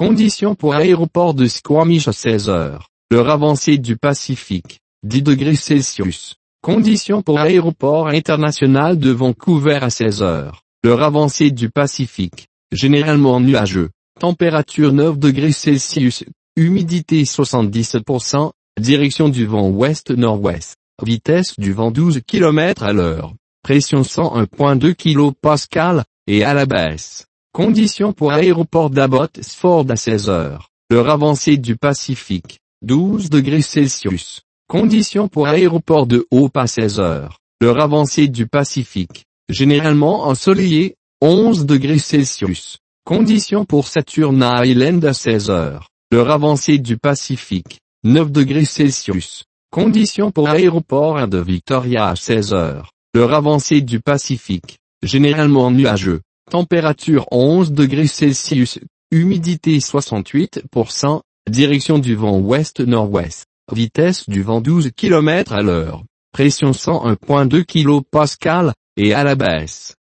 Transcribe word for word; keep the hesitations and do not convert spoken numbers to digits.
Conditions pour aéroport de Squamish à seize heures. L'heure avancée du Pacifique, dix degrés Celsius. Conditions pour aéroport international de Vancouver à seize heures. L'heure avancée du Pacifique, généralement nuageux. Température neuf degrés Celsius. Humidité soixante-dix pour cent. Direction du vent ouest-nord-ouest. Vitesse du vent douze kilomètres à l'heure. Pression cent un virgule deux kilopascales, et à la baisse. Conditions pour aéroport d'Abbotsford à seize heures. L'heure avancée du Pacifique, douze degrés Celsius. Conditions pour aéroport de Hope à seize heures. L'heure avancée du Pacifique, généralement ensoleillé, onze degrés Celsius. Conditions pour Saturn Island à seize heures. L'heure avancée du Pacifique, neuf degrés Celsius. Conditions pour aéroport de Victoria à seize heures. L'heure avancée du Pacifique, généralement nuageux. Température onze degrés Celsius. Humidité soixante-huit pour cent. Direction du vent ouest-nord-ouest. Vitesse du vent douze kilomètres à l'heure. Pression cent un virgule deux kilopascales, et à la baisse.